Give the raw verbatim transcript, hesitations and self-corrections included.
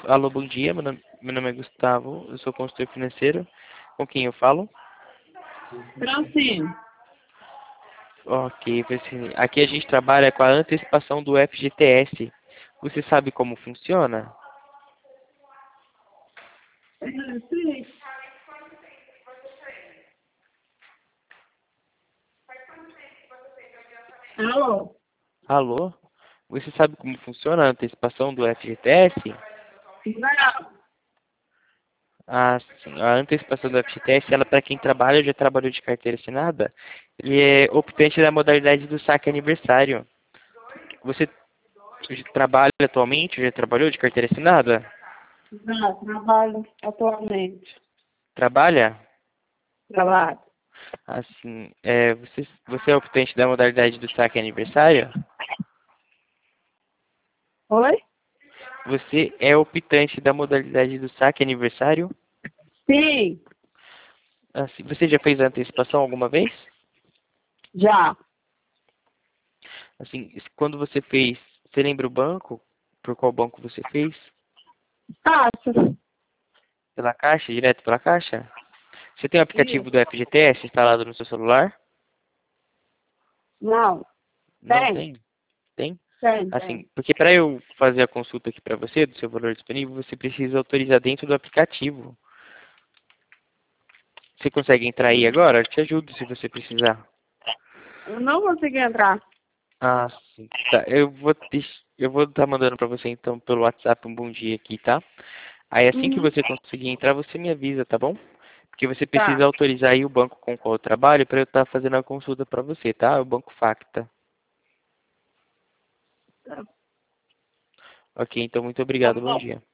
Alô, bom dia. Meu nome, meu nome é Gustavo. Eu sou consultor financeiro. Com quem eu falo? Francine. Ok, Francine. Aqui a gente trabalha com a antecipação do F G T S. Você sabe como funciona? É, sim. Alô? Alô? Você sabe como funciona a antecipação do F G T S? Não. Ah, sim. A antecipação do F G T S, ela para quem trabalha ou já trabalhou de carteira assinada, ele é optante da modalidade do saque aniversário. Você trabalha atualmente ou já trabalhou de carteira assinada? Não, trabalho atualmente. Trabalha? Trabalho. Assim, é, você, você é optante da modalidade do saque aniversário? Oi? Você é optante da modalidade do saque aniversário? Sim, Assim, você já fez a antecipação alguma vez? já. Assim, quando você fez, você lembra o banco? Por qual banco você fez? Acho. Pela Caixa? Direto pela Caixa? Você tem o aplicativo Isso. do F G T S instalado no seu celular? Não. Não Tem? tem? Tem? Tem, Assim, tem. porque para eu fazer a consulta aqui para você, do seu valor disponível, você precisa autorizar dentro do aplicativo. Você consegue entrar aí agora? Eu te ajudo se você precisar. Eu não consegui entrar. Ah, sim. Tá, eu vou deix- eu vou estar mandando para você então pelo WhatsApp um bom dia aqui, tá? Aí assim que Uhum. você conseguir entrar, você me avisa, tá bom? Porque você precisa Tá. autorizar aí o banco com o qual eu trabalho para eu estar fazendo a consulta para você, tá? O Banco Facta. Tá Ok, então muito tá obrigado. Bom bom. dia.